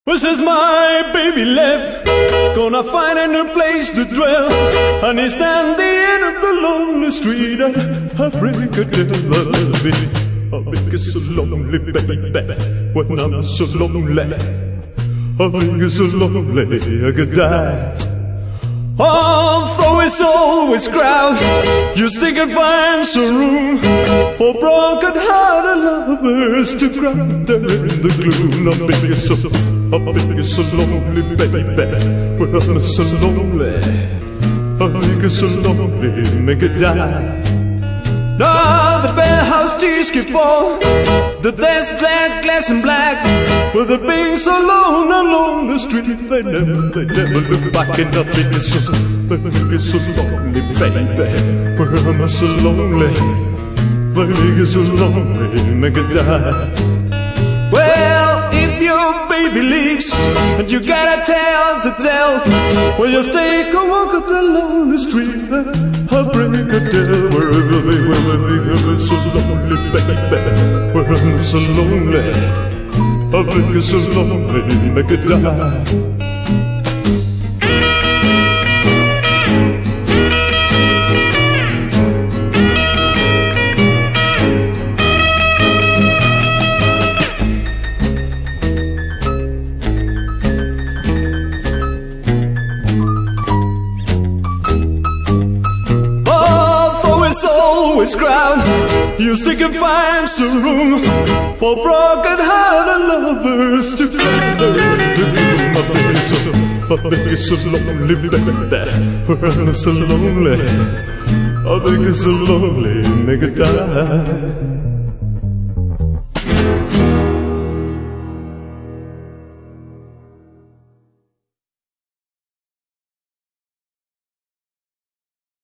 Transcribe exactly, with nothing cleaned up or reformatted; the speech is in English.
Well, says my baby left, gonna find a new place to dwell, and he's standing at the lonely street. I pray could never be. I'll make it so lonely, baby, when I'm so lonely. I'll make it so lonely I could die. Although it's always crowded, you still can find some room for broken-hearted lovers to cry there in the gloom. I'll make it so, I'll make it so lonely, baby, when I'm so lonely. I'll make it so lonely, make it die. Now the penthouse tears keep falling, the desk black, glass and black, with the being so alone along the street. They never, they never look back, and I'll make it so, I'll make it so lonely, baby, where I'm so lonely. I'll make it so lonely, make it die. Well, if your baby leaves and you got a tale to tell, well, just take a walk up the lonely street. I'll bring a tale wherever we will be so lonely, baby, where I'm so lonely. I'll make it so lonely, make it die. Always crowd, you still can find some room for broken-hearted lovers to cry there in the gloom. I'll make it so, I'll make it so lonely, baby, where I'm so lonely. I'll make it so lonely, make it die.